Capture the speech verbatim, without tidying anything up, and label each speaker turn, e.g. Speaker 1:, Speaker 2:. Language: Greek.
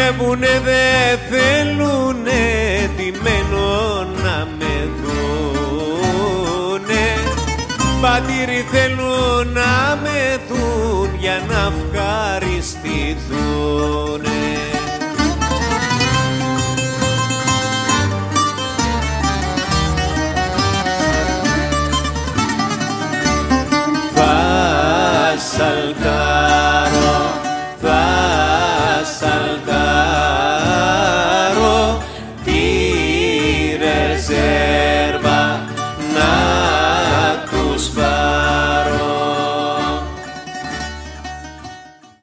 Speaker 1: Δουλεύουνε δε θέλουνε ντυμένο να με δούνε. Πατήρι θέλουν να με δουν για να ευχαριστηθούνε.